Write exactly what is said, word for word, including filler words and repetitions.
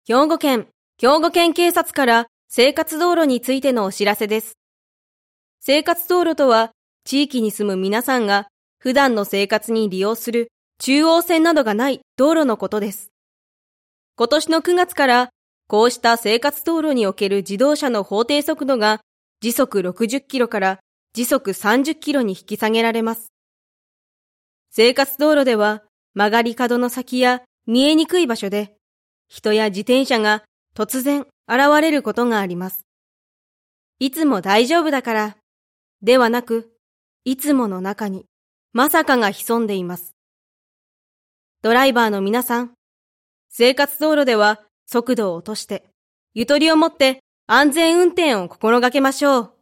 兵庫県、兵庫県警察から生活道路についてのお知らせです。生活道路とは、地域に住む皆さんが普段の生活に利用する中央線などがない道路のことです。今年のくがつからこうした生活道路における自動車の法定速度が時速ろくじゅっキロから時速さんじゅっキロに引き下げられます。生活道路では曲がり角の先や見えにくい場所で人や自転車が突然現れることがあります。いつも大丈夫だからではなく、いつもの中にまさかが潜んでいます。ドライバーの皆さん、生活道路では速度を落として、ゆとりを持って安全運転を心がけましょう。